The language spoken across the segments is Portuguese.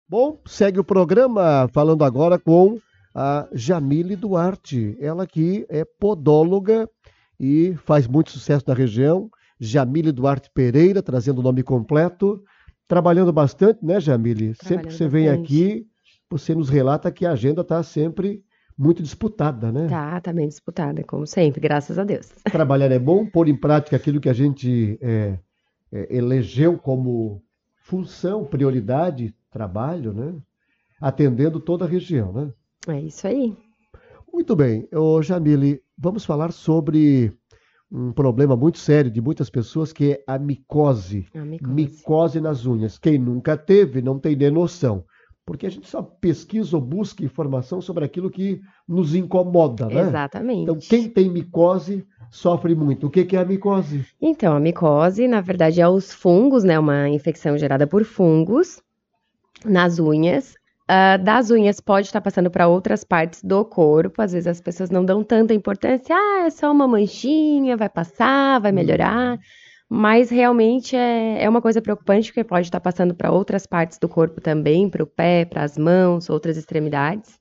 Bom, segue o programa falando agora com a Jamile Duarte. Ela que é podóloga e faz muito sucesso na região. Jamile Duarte Pereira, trazendo o nome completo. Trabalhando bastante, né, Jamile? Sempre que Trabalhando você vem bastante. aqui, você nos relata que a agenda está sempre muito disputada, né? Tá bem disputada, como sempre, graças a Deus. Trabalhar é bom, pôr em prática aquilo que a gente elegeu como função, prioridade, trabalho, né? Atendendo toda a região, né? É isso aí, Muito bem, ô Jamile, vamos falar sobre um problema muito sério de muitas pessoas que é a micose. a micose. Micose nas unhas. Quem nunca teve não tem nem noção. Porque a gente só pesquisa ou busca informação sobre aquilo que nos incomoda, né? Então, quem Exatamente. tem micose sofre muito. O que é a micose? Então, a micose, na verdade, é os fungos, né? Uma infecção gerada por fungos nas unhas. Das unhas pode estar passando para outras partes do corpo. Às vezes as pessoas não dão tanta importância. Ah, é só uma manchinha, vai passar, vai melhorar. Uhum. Mas realmente é uma coisa preocupante, porque pode estar passando para outras partes do corpo também, para o pé, para as mãos, outras extremidades.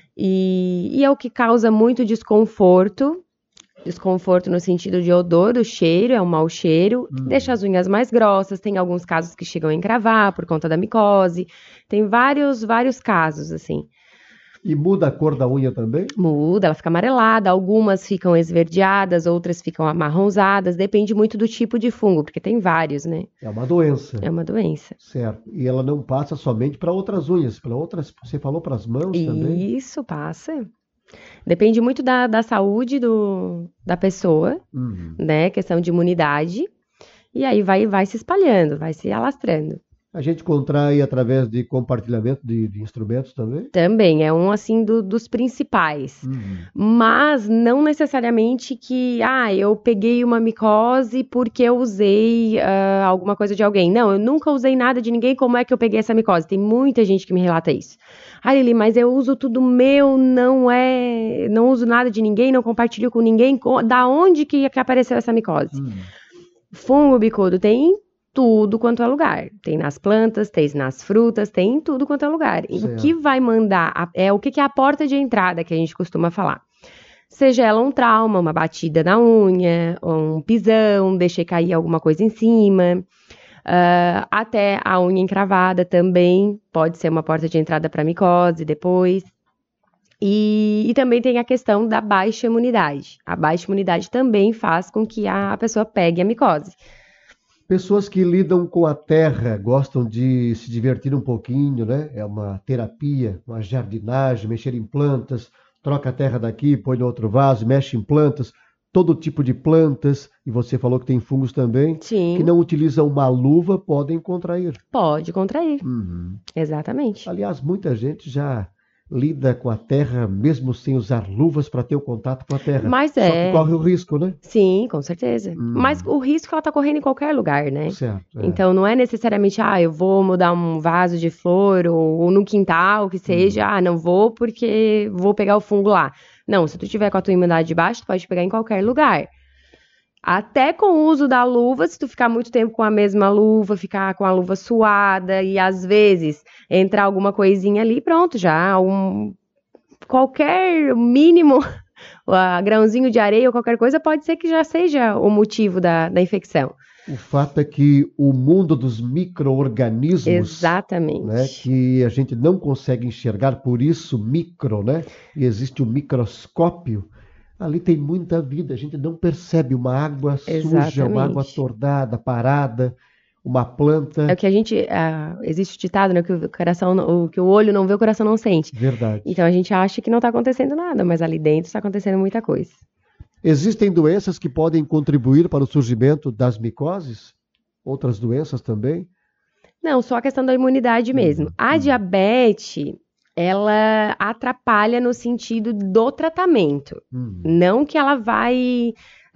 E é o que causa muito desconforto. Desconforto no sentido de odor, o cheiro, é um mau cheiro, deixa as Uhum. unhas mais grossas, tem alguns casos que chegam a encravar por conta da micose, tem vários casos, assim. E muda a cor da unha também? Muda, ela fica amarelada, algumas ficam esverdeadas, outras ficam amarronzadas, depende muito do tipo de fungo, porque tem vários, né? É uma doença, É uma doença. certo? E ela não passa somente para outras unhas, para outras. Você falou para as mãos também? Isso passa. Depende muito da saúde da pessoa, Uhum. né? Questão de imunidade. E aí vai se espalhando, vai se alastrando. A gente contrai através de compartilhamento de instrumentos também? Também é um assim dos principais, Uhum. mas não necessariamente que eu peguei uma micose porque eu usei alguma coisa de alguém. Não, eu nunca usei nada de ninguém. Como é que eu peguei essa micose? Tem muita gente que me relata isso. Ah, Lili, mas eu uso tudo meu, não uso nada de ninguém, não compartilho com ninguém. Da onde que apareceu essa micose? Uhum. Fungo bicudo tem em tudo quanto é lugar. Tem nas plantas, tem nas frutas, tem em tudo quanto é lugar. E o que Certo. vai mandar é o que é a porta de entrada que a gente costuma falar. Seja ela um trauma, uma batida na unha, um pisão, deixei cair alguma coisa em cima, até a unha encravada também pode ser uma porta de entrada para micose depois. E também tem a questão da baixa imunidade. A baixa imunidade também faz com que a pessoa pegue a micose. Pessoas que lidam com a terra, gostam de se divertir um pouquinho, né? É uma terapia, uma jardinagem, mexer em plantas, troca a terra daqui, põe no outro vaso, mexe em plantas, todo tipo de plantas, e você falou que tem fungos também, que Sim, não utilizam uma luva, podem contrair. pode contrair. Uhum. Exatamente. Aliás, muita gente já lida com a terra mesmo sem usar luvas para ter o contato com a terra. Mas Só que corre o risco, né? sim, com certeza. Mas Uhum. o risco ela tá correndo em qualquer lugar, né? Certo, é. Então não é necessariamente, eu vou mudar um vaso de flor ou no quintal, que seja, Uhum. não vou porque vou pegar o fungo lá. Não, se tu tiver com a tua imunidade baixa, tu pode pegar em qualquer lugar. Até com o uso da luva, se tu ficar muito tempo com a mesma luva, ficar com a luva suada e às vezes entrar alguma coisinha ali, pronto, já qualquer mínimo grãozinho de areia ou qualquer coisa pode ser que já seja o motivo da infecção. O fato é que o mundo dos micro-organismos, né, Exatamente. que a gente não consegue enxergar, por isso micro, né? E existe o microscópio, ali tem muita vida, a gente não percebe uma água suja, uma água Exatamente. torrada, parada, uma É o planta. que a gente. Existe o ditado, né? Que que o olho não vê, o coração não sente. Verdade. Então a gente acha que não tá acontecendo nada, mas ali dentro está acontecendo muita coisa. Existem doenças que podem contribuir para o surgimento das micoses? Outras doenças também? Não, só a questão da imunidade mesmo. A Hum. diabetes, ela atrapalha no sentido do tratamento. Hum. Não que ela vai,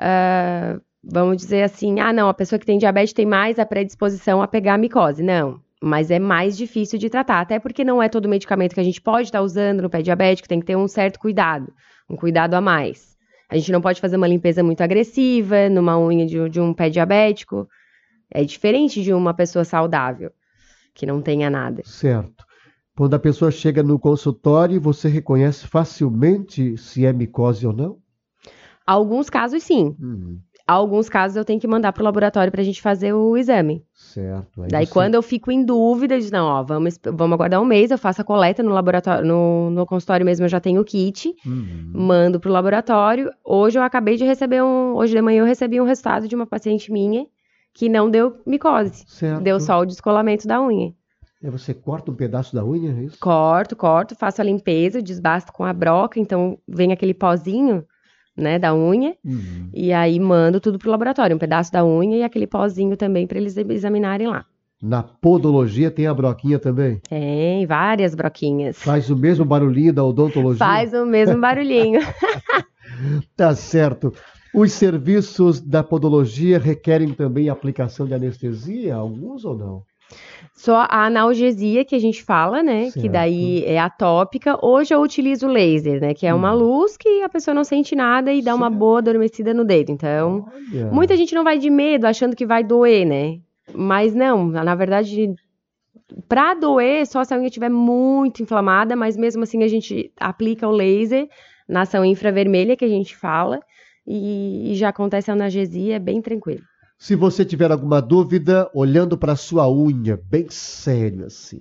vamos dizer assim, não, a pessoa que tem diabetes tem mais a predisposição a pegar a micose. Não, mas é mais difícil de tratar, até porque não é todo medicamento que a gente pode estar usando no pé diabético, tem que ter um certo cuidado, um cuidado a mais. A gente não pode fazer uma limpeza muito agressiva numa unha de um pé diabético. É diferente de uma pessoa saudável que não tenha nada. Certo. Quando a pessoa chega no consultório, você reconhece facilmente se é micose ou não? Alguns casos, sim. Alguns casos eu tenho que mandar para o laboratório para a gente fazer o exame. Certo. Aí Daí, quando eu fico em dúvida, eu digo, não, ó, vamos aguardar um mês, eu faço a coleta no laboratório, no consultório mesmo, eu já tenho o kit, mando pro laboratório. Hoje hoje de manhã eu recebi um resultado de uma paciente minha que não deu micose. Certo. Deu só o descolamento da unha. Você corta um pedaço da unha, é isso? Corto, faço a limpeza, desbasto com a broca, então vem aquele pozinho, né, da unha, e aí mando tudo pro laboratório, um pedaço da unha e aquele pozinho também para eles examinarem lá. Na podologia tem a broquinha também? Tem várias broquinhas. Faz o mesmo barulhinho da odontologia? Faz o mesmo barulhinho. Tá certo. Os serviços da podologia requerem também aplicação de anestesia, alguns ou não? Só a analgesia que a gente fala, né? Certo. Que daí é atópica. Hoje eu utilizo o laser, né? Que é uma luz que a pessoa não sente nada e dá uma boa adormecida no dedo. Então, muita gente não vai de medo achando que vai doer, né? Mas não, na verdade, pra doer, só se a unha estiver muito inflamada, mas mesmo assim a gente aplica o laser na ação infravermelha que a gente fala e já acontece a analgesia, é bem tranquilo. Se você tiver alguma dúvida, olhando para sua unha, bem sério assim.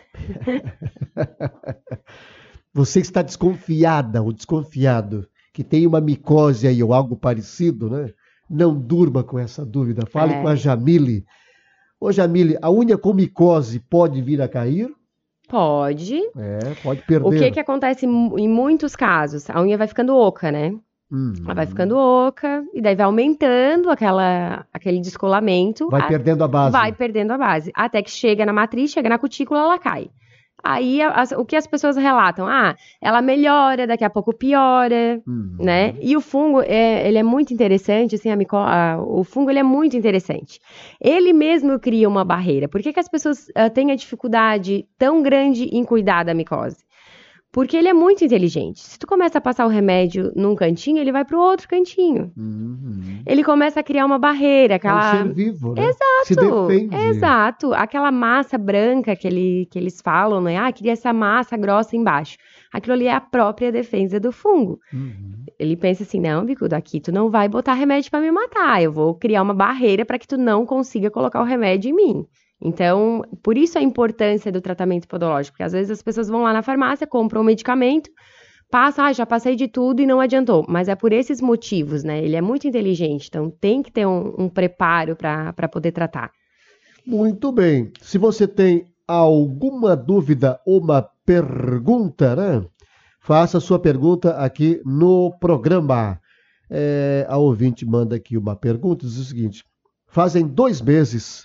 Você está desconfiada ou desconfiado que tem uma micose aí ou algo parecido, né? Não durma com essa dúvida. Fale com a Jamile. Ô Jamile, a unha com micose pode vir a cair? Pode. Pode perder. O que acontece em muitos casos? A unha vai ficando oca, né? Ela vai ficando oca, e daí vai aumentando aquele descolamento. Vai perdendo a base. Vai perdendo a base. Até que chega na matriz, chega na cutícula, ela cai. Aí, o que as pessoas relatam? Ela melhora, daqui a pouco piora, né? E o fungo, ele é muito interessante, assim, o fungo, ele é muito interessante. Ele mesmo cria uma barreira. Por que as pessoas têm a dificuldade tão grande em cuidar da micose? Porque ele é muito inteligente. Se tu começa a passar o remédio num cantinho, ele vai pro outro cantinho. Ele começa a criar uma barreira. É um ser vivo, né? Exato. Se defende. Exato. Aquela massa branca que eles falam, né? Queria essa massa grossa embaixo. Aquilo ali é a própria defesa do fungo. Ele pensa assim, não, bicudo, aqui tu não vai botar remédio para me matar. Eu vou criar uma barreira para que tu não consiga colocar o remédio em mim. Então, por isso a importância do tratamento podológico, porque às vezes as pessoas vão lá na farmácia, compram um medicamento, passa, já passei de tudo e não adiantou, mas é por esses motivos, né? Ele é muito inteligente, então tem que ter um preparo para poder tratar. Muito bem. Se você tem alguma dúvida ou uma pergunta, né? Faça a sua pergunta aqui no programa. A ouvinte manda aqui uma pergunta, diz o seguinte: fazem 2 meses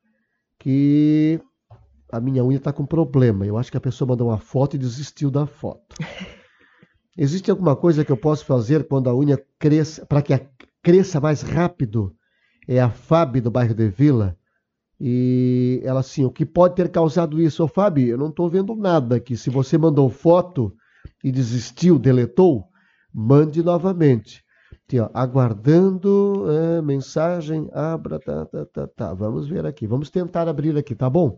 que a minha unha está com problema. Eu acho que a pessoa mandou uma foto e desistiu da foto. Existe alguma coisa que eu posso fazer quando a unha cresça, para que cresça mais rápido? É a Fábio do bairro de Vila. E ela assim, o que pode ter causado isso? Ô Fábio, eu não estou vendo nada aqui. Se você mandou foto e desistiu, deletou, mande novamente. Aguardando mensagem, abra, tá. Vamos ver aqui, vamos tentar abrir aqui, tá bom?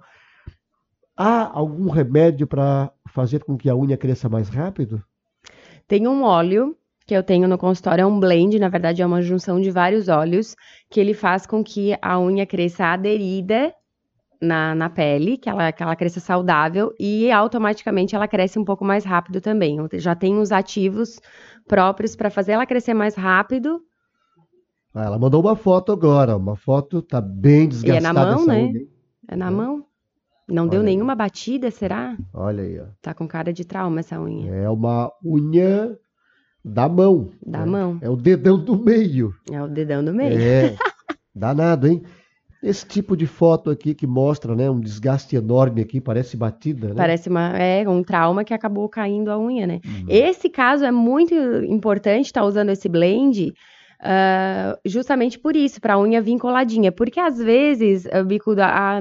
Há algum remédio para fazer com que a unha cresça mais rápido? Tem um óleo que eu tenho no consultório, é um blend, na verdade é uma junção de vários óleos, que ele faz com que a unha cresça aderida na pele, que ela cresça saudável e automaticamente ela cresce um pouco mais rápido também. Já tem uns ativos próprios para fazer ela crescer mais rápido. Ela mandou uma foto agora, uma foto tá bem desgastada. E é na mão, né? Unha, é na mão. Não deu nenhuma batida, será? Olha aí, ó. Tá com cara de trauma essa unha. É uma unha da mão. Da mão. É o dedão do meio. É o dedão do meio. Danado, hein? Esse tipo de foto aqui que mostra, né, um desgaste enorme aqui, parece batida, né? Parece um trauma que acabou caindo a unha, né? Esse caso é muito importante estar usando esse blend, justamente por isso, para a unha vir coladinha. Porque às vezes, Bicudo,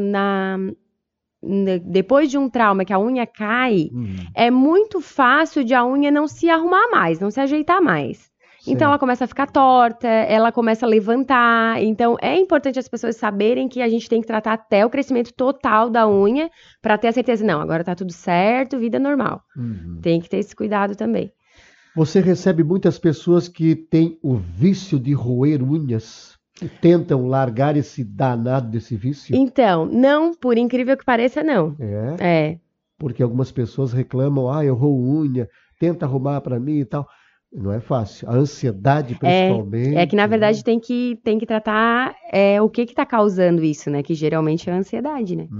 depois de um trauma que a unha cai, é muito fácil de a unha não se arrumar mais, não se ajeitar mais. Então ela começa a ficar torta, ela começa a levantar. Então é importante as pessoas saberem que a gente tem que tratar até o crescimento total da unha para ter a certeza, não, agora tá tudo certo, vida normal. Tem que ter esse cuidado também. Você recebe muitas pessoas que têm o vício de roer unhas e tentam largar esse danado desse vício? Então, não, por incrível que pareça, não. É. Porque algumas pessoas reclamam, eu roo unha, tenta arrumar para mim e tal. Não é fácil. A ansiedade, principalmente. É que, na verdade, tem que tratar o que está causando isso, né? Que geralmente é a ansiedade, né?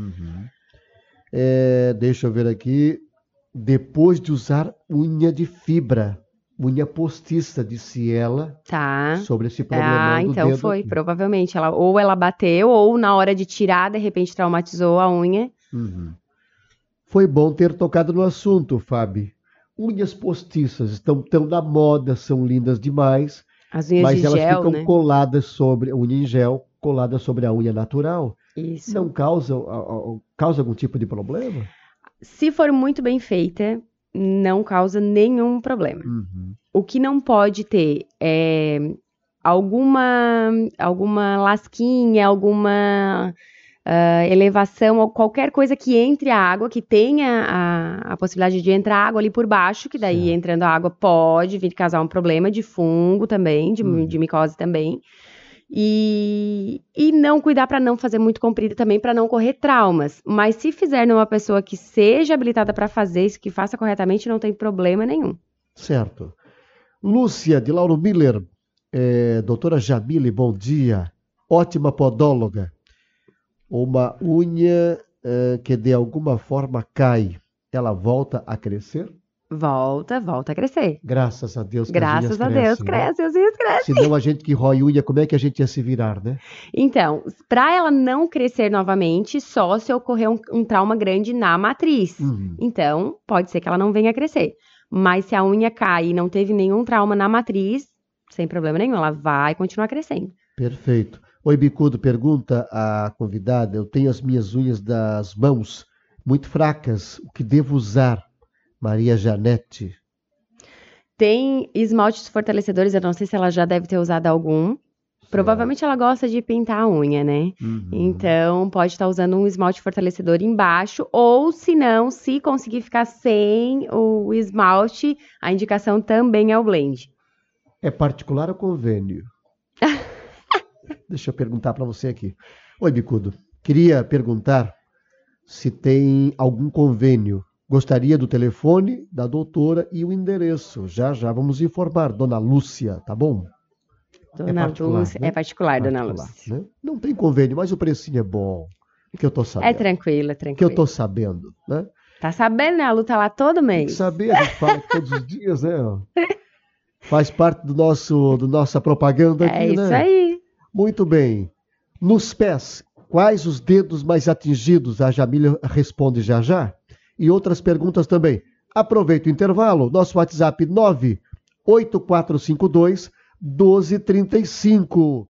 Deixa eu ver aqui. Depois de usar unha de fibra, unha postiça, disse ela, sobre esse problema do então dedo foi, aqui. provavelmente. Ela bateu, ou na hora de tirar, de repente traumatizou a unha. Foi bom ter tocado no assunto, Fábio. Unhas postiças estão tão na moda, são lindas demais, As unhas mas de elas gel, ficam né? coladas sobre a unha em gel, colada sobre a unha natural. Isso. Não causa algum tipo de problema? Se for muito bem feita, não causa nenhum problema. O que não pode ter é alguma lasquinha, alguma elevação, ou qualquer coisa que entre a água, que tenha a possibilidade de entrar água ali por baixo, que daí entrando a água pode vir causar um problema de fungo também, de micose também. E não cuidar para não fazer muito comprido também, para não correr traumas. Mas se fizer numa pessoa que seja habilitada para fazer isso, que faça corretamente, não tem problema nenhum. Certo. Lúcia, de Lauro Miller. Doutora Jamile, bom dia. Ótima podóloga. Uma unha que de alguma forma cai, ela volta a crescer? Volta a crescer. Graças a Deus que Graças a Deus, cresce, as unhas crescem. Senão a gente que rói unha, como é que a gente ia se virar, né? Então, para ela não crescer novamente, só se ocorrer um trauma grande na matriz. Então, pode ser que ela não venha a crescer. Mas se a unha cai e não teve nenhum trauma na matriz, sem problema nenhum, ela vai continuar crescendo. Perfeito. Oi, Bicudo, pergunta a convidada, eu tenho as minhas unhas das mãos muito fracas, o que devo usar? Maria Janete. Tem esmaltes fortalecedores, eu não sei se ela já deve ter usado algum. Provavelmente ela gosta de pintar a unha, né? Então, pode estar usando um esmalte fortalecedor embaixo, ou se não, se conseguir ficar sem o esmalte, a indicação também é o blend. É particular ou convênio? Deixa eu perguntar para você aqui. Oi, Bicudo. Queria perguntar se tem algum convênio. Gostaria do telefone da doutora e o endereço. Já vamos informar, dona Lúcia, tá bom? Dona Lúcia, né? É particular, dona Lúcia. Né? Não tem convênio, mas o precinho é bom. Que eu tô sabendo. É tranquilo. Que eu tô sabendo, né? Tá sabendo, né? A luta lá todo mês. Tem que saber, a gente fala todos os dias, né? Faz parte do nossa propaganda aqui, né? É isso aí. Muito bem. Nos pés, quais os dedos mais atingidos? A Jamília responde já. E outras perguntas também. Aproveita o intervalo. Nosso WhatsApp 98452 1235.